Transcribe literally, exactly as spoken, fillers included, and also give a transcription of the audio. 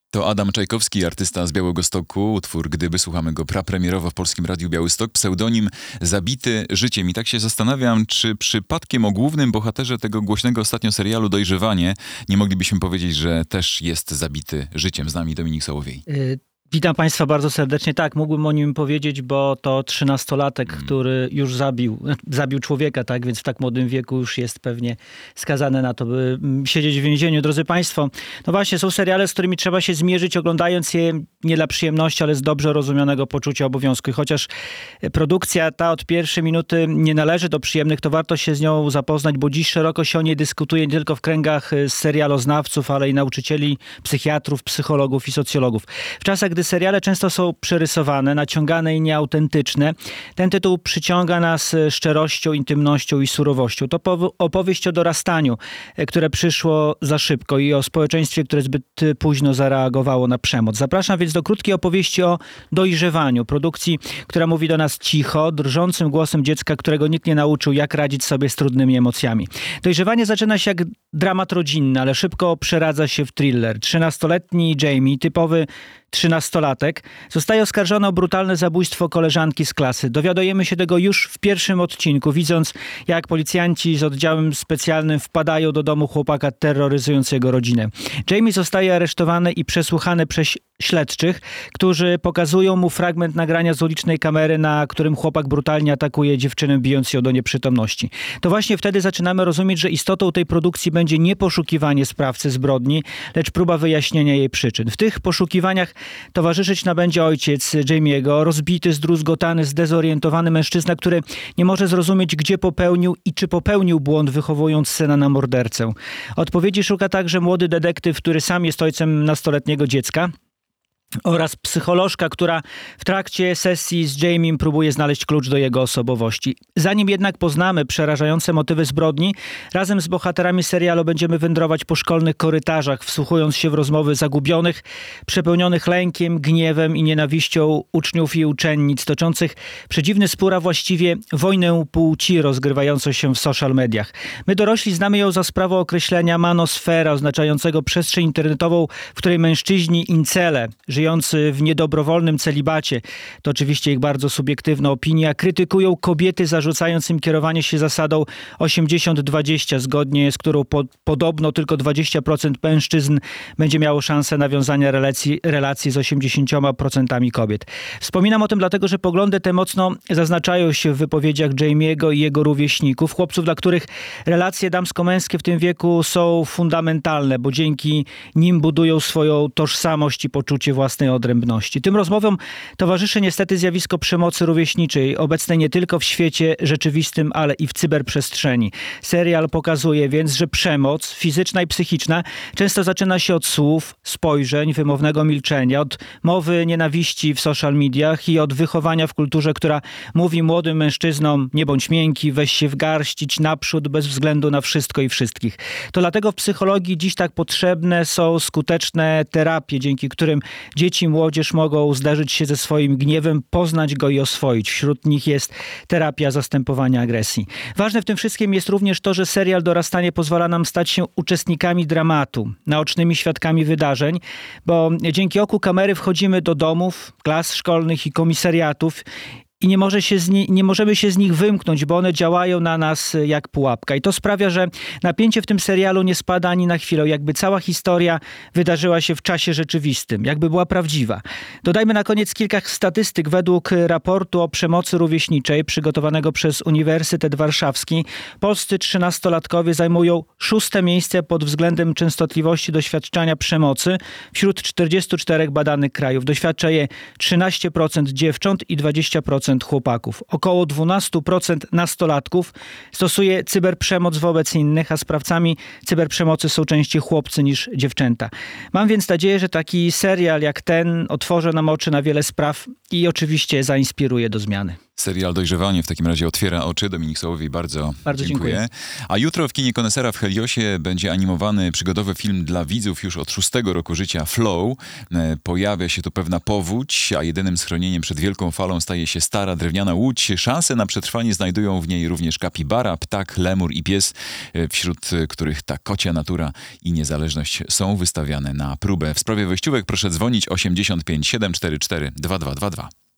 To Adam Czajkowski, artysta z Białegostoku. Utwór Gdyby, słuchamy go prapremierowo w Polskim Radiu Białystok. Pseudonim Zabity życiem. I tak się zastanawiam, czy przypadkiem o głównym bohaterze tego głośnego ostatnio serialu Dojrzewanie nie moglibyśmy powiedzieć, że też jest zabity życiem. Z nami Dominik Sołowiej. Y- Witam Państwa bardzo serdecznie. Tak, mógłbym o nim powiedzieć, bo to trzynastolatek, hmm. który już zabił, zabił człowieka, tak, więc w tak młodym wieku już jest pewnie skazany na to, by siedzieć w więzieniu. Drodzy Państwo, no właśnie, są seriale, z którymi trzeba się zmierzyć, oglądając je nie dla przyjemności, ale z dobrze rozumianego poczucia obowiązku. I chociaż produkcja ta od pierwszej minuty nie należy do przyjemnych, to warto się z nią zapoznać, bo dziś szeroko się o niej dyskutuje nie tylko w kręgach serialoznawców, ale i nauczycieli, psychiatrów, psychologów i socjologów. W czasach, gdy seriale często są przerysowane, naciągane i nieautentyczne, ten tytuł przyciąga nas szczerością, intymnością i surowością. To opowieść o dorastaniu, które przyszło za szybko i o społeczeństwie, które zbyt późno zareagowało na przemoc. Zapraszam więc do krótkiej opowieści o dojrzewaniu, produkcji, która mówi do nas cicho, drżącym głosem dziecka, którego nikt nie nauczył, jak radzić sobie z trudnymi emocjami. Dojrzewanie zaczyna się jak dramat rodzinny, ale szybko przeradza się w thriller. Trzynastoletni Jamie, typowy trzynastolatek, zostaje oskarżony o brutalne zabójstwo koleżanki z klasy. Dowiadujemy się tego już w pierwszym odcinku, widząc, jak policjanci z oddziałem specjalnym wpadają do domu chłopaka, terroryzując jego rodzinę. Jamie zostaje aresztowany i przesłuchany przez śledczych, którzy pokazują mu fragment nagrania z ulicznej kamery, na którym chłopak brutalnie atakuje dziewczynę, bijąc ją do nieprzytomności. To właśnie wtedy zaczynamy rozumieć, że istotą tej produkcji będzie nie poszukiwanie sprawcy zbrodni, lecz próba wyjaśnienia jej przyczyn. W tych poszukiwaniach towarzyszyć nam będzie ojciec Jamie'ego, rozbity, zdruzgotany, zdezorientowany mężczyzna, który nie może zrozumieć, gdzie popełnił i czy popełnił błąd, wychowując syna na mordercę. Odpowiedzi szuka także młody detektyw, który sam jest ojcem nastoletniego dziecka, oraz psycholożka, która w trakcie sesji z Jamiem próbuje znaleźć klucz do jego osobowości. Zanim jednak poznamy przerażające motywy zbrodni, razem z bohaterami serialu będziemy wędrować po szkolnych korytarzach, wsłuchując się w rozmowy zagubionych, przepełnionych lękiem, gniewem i nienawiścią uczniów i uczennic, toczących przedziwny spór, a właściwie wojnę płci rozgrywającą się w social mediach. My dorośli znamy ją za sprawą określenia manosfera, oznaczającego przestrzeń internetową, w której mężczyźni incele, żyjący w niedobrowolnym celibacie, to oczywiście ich bardzo subiektywna opinia, krytykują kobiety, zarzucając im kierowanie się zasadą osiemdziesiąt dwadzieścia, zgodnie z którą po, podobno tylko dwadzieścia procent mężczyzn będzie miało szansę nawiązania relacji, relacji z osiemdziesięcioma procentami kobiet. Wspominam o tym dlatego, że poglądy te mocno zaznaczają się w wypowiedziach Jamie'ego i jego rówieśników, chłopców, dla których relacje damsko-męskie w tym wieku są fundamentalne, bo dzięki nim budują swoją tożsamość i poczucie własnej odrębności. Tym rozmowom towarzyszy niestety zjawisko przemocy rówieśniczej, obecnej nie tylko w świecie rzeczywistym, ale i w cyberprzestrzeni. Serial pokazuje więc, że przemoc fizyczna i psychiczna często zaczyna się od słów, spojrzeń, wymownego milczenia, od mowy nienawiści w social mediach i od wychowania w kulturze, która mówi młodym mężczyznom: nie bądź miękki, weź się w garść, idź naprzód bez względu na wszystko i wszystkich. To dlatego w psychologii dziś tak potrzebne są skuteczne terapie, dzięki którym dzieci i młodzież mogą zderzyć się ze swoim gniewem, poznać go i oswoić. Wśród nich jest terapia zastępowania agresji. Ważne w tym wszystkim jest również to, że serial Dorastanie pozwala nam stać się uczestnikami dramatu, naocznymi świadkami wydarzeń, bo dzięki oku kamery wchodzimy do domów, klas szkolnych i komisariatów i nie, może się z ni- nie możemy się z nich wymknąć, bo one działają na nas jak pułapka. I to sprawia, że napięcie w tym serialu nie spada ani na chwilę, jakby cała historia wydarzyła się w czasie rzeczywistym, jakby była prawdziwa. Dodajmy na koniec kilka statystyk. Według raportu o przemocy rówieśniczej przygotowanego przez Uniwersytet Warszawski, polscy trzynastolatkowie zajmują szóste miejsce pod względem częstotliwości doświadczania przemocy wśród czterdziestu czterech badanych krajów. Doświadcza je trzynaście procent dziewcząt i dwadzieścia procent chłopaków. Około dwanaście procent nastolatków stosuje cyberprzemoc wobec innych, a sprawcami cyberprzemocy są częściej chłopcy niż dziewczęta. Mam więc nadzieję, że taki serial jak ten otworzy nam oczy na wiele spraw i oczywiście zainspiruje do zmiany. Serial Dojrzewanie w takim razie otwiera oczy. Dominik Sołowiej, bardzo, Bardzo dziękuję. dziękuję. A jutro w kinie Konesera w Heliosie będzie animowany przygodowy film dla widzów już od szóstego roku życia Flow. E, Pojawia się tu pewna powódź, a jedynym schronieniem przed wielką falą staje się stara drewniana łódź. Szanse na przetrwanie znajdują w niej również kapibara, ptak, lemur i pies, e, wśród których ta kocia natura i niezależność są wystawiane na próbę. W sprawie wejściówek proszę dzwonić osiemdziesiąt pięć siedem cztery cztery dwa dwa dwa dwa.